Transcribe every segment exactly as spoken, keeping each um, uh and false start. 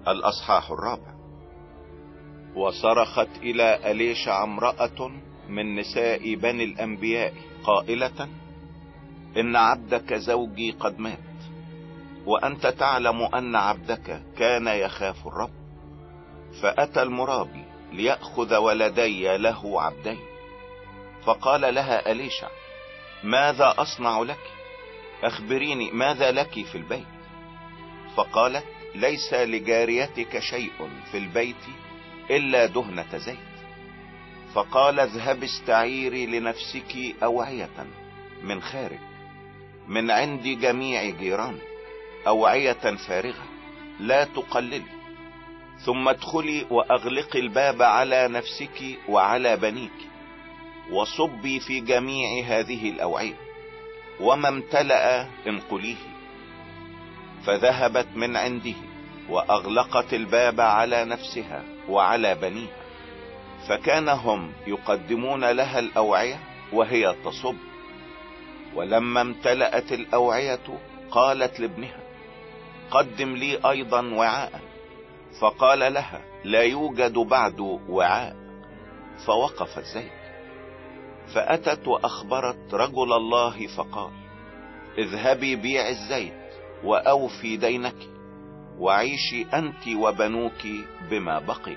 الأصحاح الرابع. وصرخت إلى أليشع امرأة من نساء بني الأنبياء قائلة: إن عبدك زوجي قد مات، وأنت تعلم أن عبدك كان يخاف الرب. فأتى المرابي ليأخذ ولدي له عبدين. فقال لها أليشع: ماذا أصنع لك؟ أخبريني ماذا لك في البيت. فقالت: ليس لجاريتك شيء في البيت إلا دهنة زيت. فقال: اذهب استعيري لنفسك أوعية من خارج من عند جميع جيرانك، أوعية فارغة لا تقللي، ثم ادخلي وأغلقي الباب على نفسك وعلى بنيك، وصبي في جميع هذه الأوعية، وما امتلأ انقليه. فذهبت من عنده وأغلقت الباب على نفسها وعلى بنيها، فكان هم يقدمون لها الأوعية وهي تصب. ولما امتلأت الأوعية قالت لابنها: قدم لي أيضا وعاء. فقال لها: لا يوجد بعد وعاء. فوقف الزيت. فأتت وأخبرت رجل الله فقال: اذهبي بيع الزيت وأوفي دينك، وعيشي أنت وبنوك بما بقي.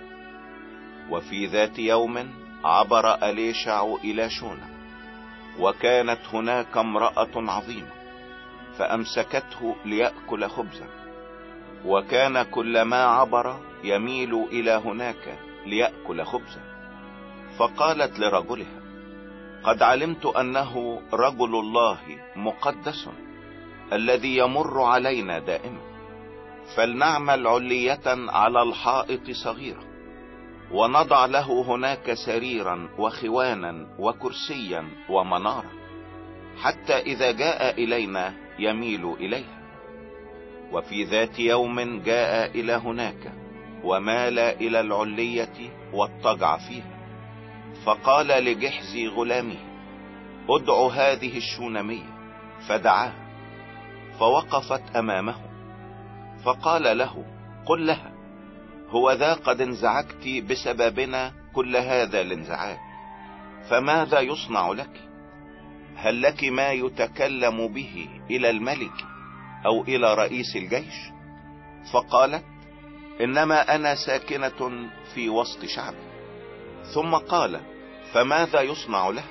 وفي ذات يوم عبر أليشع إلى شونة، وكانت هناك امرأة عظيمة، فأمسكته ليأكل خبزا، وكان كلما عبر يميل إلى هناك ليأكل خبزا. فقالت لرجلها: قد علمت أنه رجل الله مقدس الذي يمر علينا دائما، فلنعمل علية على الحائط صغيرة، ونضع له هناك سريرا وخوانا وكرسيا ومنارة، حتى إذا جاء إلينا يميل إليها. وفي ذات يوم جاء إلى هناك ومال إلى العلية واضطجع فيها. فقال لجحزي غلامه: ادع هذه الشونمية. فدعاها، فوقفت أمامه. فقال له: قل لها: هو ذا قد انزعجت بسببنا كل هذا الانزعاج، فماذا يصنع لك؟ هل لك ما يتكلم به إلى الملك أو إلى رئيس الجيش؟ فقالت: إنما أنا ساكنة في وسط شعبي. ثم قال: فماذا يصنع له؟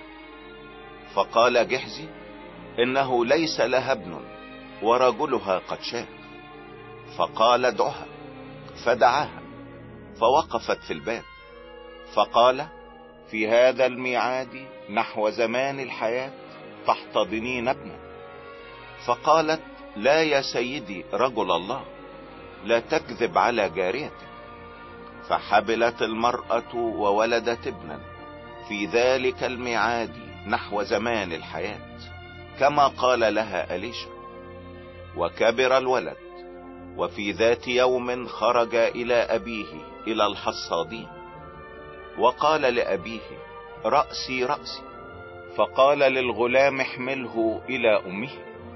فقال جحزي: إنه ليس لها ابن، ورجلها قد شاخ. فقال: ادعها. فدعاها، فوقفت في الباب. فقال: في هذا الميعاد نحو زمان الحياة تحتضنين ابنا. فقالت: لا يا سيدي رجل الله، لا تكذب على جاريتك. فحبلت المرأة وولدت ابنا في ذلك الميعاد نحو زمان الحياة، كما قال لها أليشع. وكبر الولد، وفي ذات يوم خرج إلى أبيه إلى الحصادين، وقال لأبيه: رأسي رأسي. فقال للغلام: احمله إلى أمه.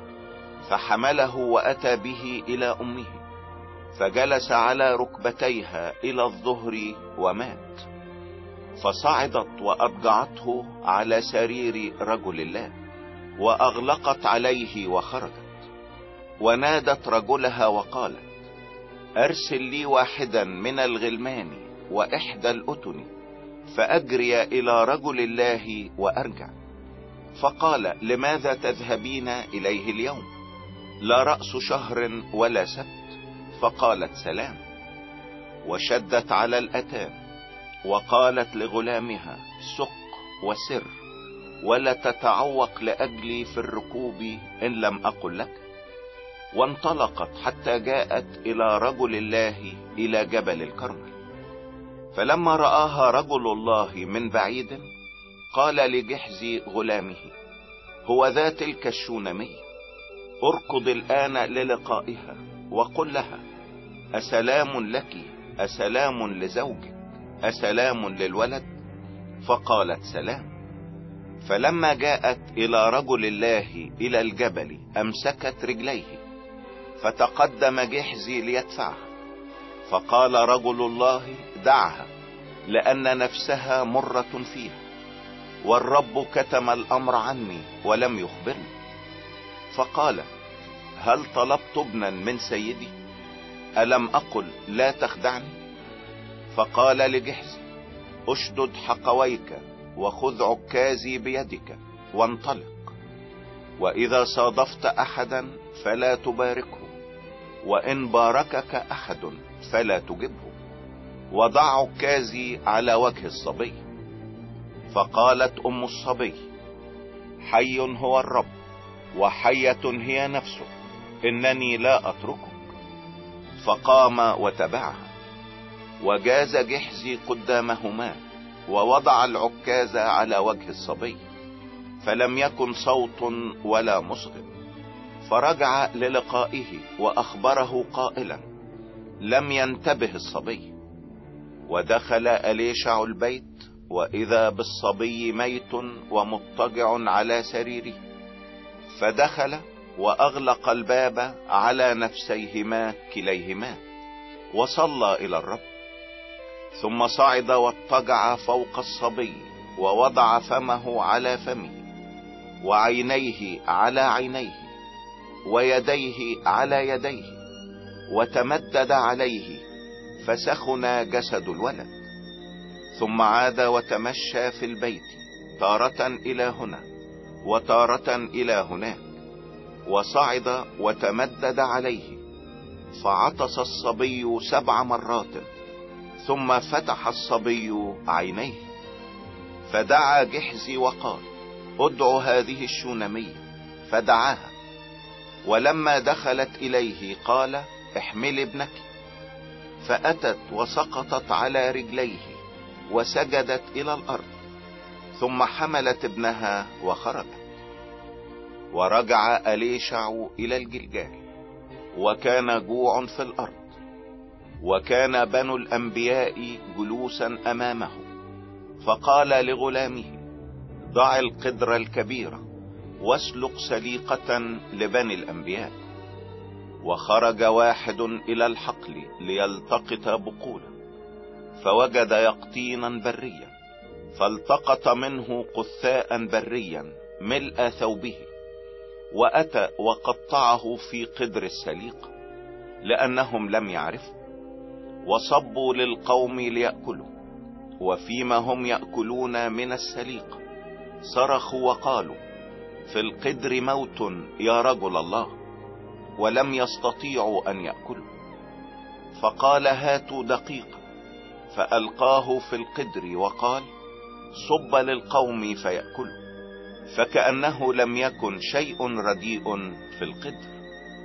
فحمله وأتى به إلى أمه، فجلس على ركبتيها إلى الظهر ومات. فصعدت وأضجعته على سرير رجل الله، وأغلقت عليه وخرجت. ونادت رجلها وقالت: أرسل لي واحدا من الغلمان وإحدى الأتن، فأجري إلى رجل الله وأرجع. فقال: لماذا تذهبين إليه اليوم؟ لا رأس شهر ولا سبت. فقالت: سلام. وشدت على الأتان، وقالت لغلامها: سق وسر، ولا تتعوق لأجلي في الركوب إن لم أقل لك. وانطلقت حتى جاءت إلى رجل الله إلى جبل الكرمل. فلما رآها رجل الله من بعيد قال لجحزي غلامه: هو ذا تلك الشونمية، اركض الآن للقائها وقل لها: أسلام لك، أسلام لزوجك، أسلام للولد؟ فقالت: سلام. فلما جاءت إلى رجل الله إلى الجبل أمسكت رجليه، فتقدم جحزي ليدفعها، فقال رجل الله: دعها، لأن نفسها مرة فيها، والرب كتم الأمر عني ولم يخبرني. فقال: هل طلبت ابنا من سيدي؟ ألم أقل لا تخدعني؟ فقال لجحزي: اشدد حقويك وخذ عكازي بيدك وانطلق، وإذا صادفت أحدا فلا تباركه، وإن باركك أحد فلا تجبه، وضع عكازي على وجه الصبي. فقالت أم الصبي: حي هو الرب وحية هي نفسه، إنني لا أتركك. فقام وتبعها، وجاز جحزي قدامهما، ووضع العكاز على وجه الصبي، فلم يكن صوت ولا مصغر. فرجع للقائه وأخبره قائلا: لم ينتبه الصبي. ودخل أليشع البيت، وإذا بالصبي ميت ومضطجع على سريره، فدخل وأغلق الباب على نفسيهما كليهما، وصلى إلى الرب. ثم صعد واضطجع فوق الصبي، ووضع فمه على فمه، وعينيه على عينيه، ويديه على يديه، وتمدد عليه، فسخن جسد الولد. ثم عاد وتمشى في البيت، تارة إلى هنا وتارة إلى هناك، وصعد وتمدد عليه، فعطس الصبي سبع مرات، ثم فتح الصبي عينيه. فدعا جحزي وقال: ادع هذه الشونمية. فدعاها، ولما دخلت إليه قال: احمل ابنك. فأتت وسقطت على رجليه وسجدت إلى الأرض، ثم حملت ابنها وخرجت. ورجع أليشع إلى الجلجال، وكان جوع في الأرض، وكان بنو الأنبياء جلوسا أمامه. فقال لغلامه: ضع القدر الكبيرة واسلق سليقة لبني الأنبياء. وخرج واحد إلى الحقل ليلتقط بقولا، فوجد يقطينا بريا، فالتقط منه قثاء بريا ملء ثوبه، وأتى وقطعه في قدر السليقة، لأنهم لم يعرفوا. وصبوا للقوم ليأكلوا، وفيما هم يأكلون من السليقة صرخوا وقالوا: في القدر موت يا رجل الله. ولم يستطيعوا أن يأكلوا. فقال: هاتوا دقيقا. فألقاه في القدر وقال: صب للقوم فيأكلوا. فكأنه لم يكن شيء رديء في القدر.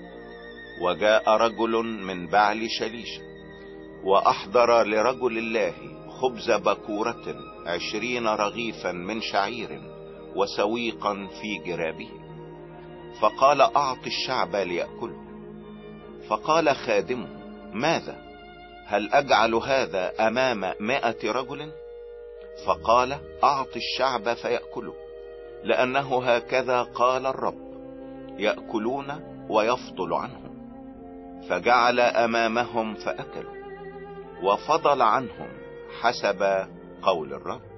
وجاء رجل من بعل شليشة، وأحضر لرجل الله خبز بكورة عشرين رغيفا من شعير وسويقا في جرابه، فقال: أعط الشعب ليأكله. فقال خادمه: ماذا؟ هل أجعل هذا أمام مائة رجل؟ فقال: أعط الشعب فيأكله، لأنه هكذا قال الرب: يأكلون ويفضل عنهم. فجعل أمامهم فأكلوا، وفضل عنهم حسب قول الرب.